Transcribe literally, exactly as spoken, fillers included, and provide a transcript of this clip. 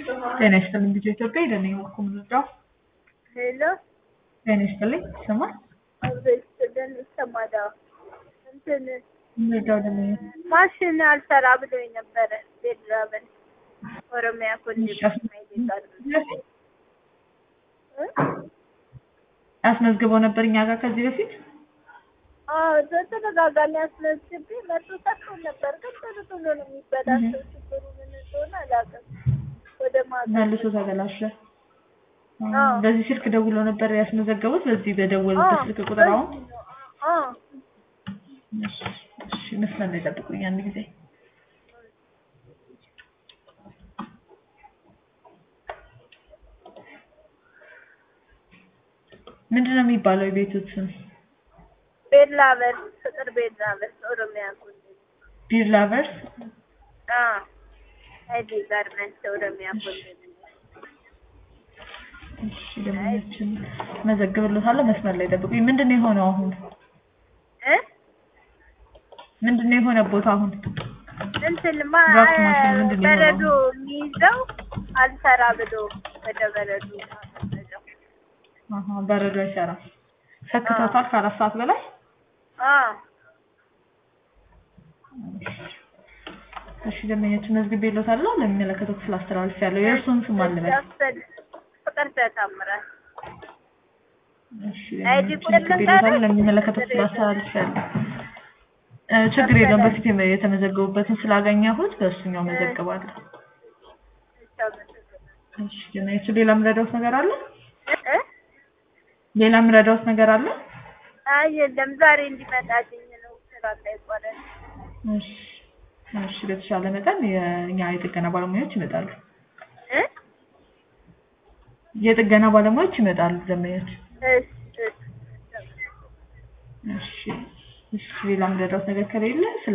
ጤና ይስጥልኝ ልጅ ኢትዮጵያ ደህና ነኝ ምንድነው? ሄሎ ጤና ይስጥልኝ ስማ አብሬት ደን ይሰማዳ እንትን ምንድነው ደህና ነኝ ማሽን አልሰራ ብሎኝ ነበረ ቤድራበን ኦሮሚያ ኮሌጅ ማይዲካል አስመዝግበው ነበር እኛ ጋር ከዚህ በፊት አዎ ተተጋጋሚ አስመዝግቤ መጥቶ ተጥቶ ነበር ግን ጥሩ ጥሩ ነው የሚበላሸው ችግሩ ምን እንደሆነ አላውቅም ወደ ማታ መልሶ ተበላሸ በዚህ ስልክ ደውሎ ነበር ያስመዘገቡት በዚህ በደወሉት ስልክ ቁጥር አሁን አዎ እሺ መስመር ላይ ጠብቁኝ አንድ ጊዜ ምንድነው የሚባለው የቤቱት ስም ቤድላቨርስ ፍቅር ቤድላቨርስ ኦሮሚያ ኮሌጅ ቤድላቨርስ አዎ አይዲ ጋርመንት ኦሮሚያ ኮሌጅ እሺ ለማንኛውም መዘግብልታለሁ መስመር ላይ ጠብቁኝ ምንድነው የሆነው አሁን እ ምንድነው የሆነ ቦታ አሁን እንትን ማ በረዶ የሚይዘው አልሰራ ብሎ ወደ በረዶ አሃ በረዶ አይሰራ ሰክተውታል ከአራት ሰዓት በላይ አዎ እሺ ለማንኛውም መዝግቤልዎታለሁ ለሚመለከተው ክፍል አስተላልፌያለሁ የእርሱን ስም አለበት ፍቅር ተታምራት እሺ ለሚመለከተው ለሚመለከተው ክፍል አስተላልፌያለሁ ችግር የለውም በፊት የተመዘገቡበትን ስላገኘሁት በእሱኛው መዘግባለሁ እሺ ለማንኛውም ሌላ ምረዳውት ነገር አለ እ ሌላ ምረዳውት ነገር አለ አይ የለም ዛሬ እንዲመጣልኝ ነው ስራ ላይ ቆረጥ እሺ እሺ በተሻለ መጠን የኛ የጥገና ባለሙያዎች ይመጣሉ እ የጥገና ባለሙያዎች ይመጣሉ ለማየት እሺ እሺ እሺ ሌላ ምረዳውት ነገር ከሌለ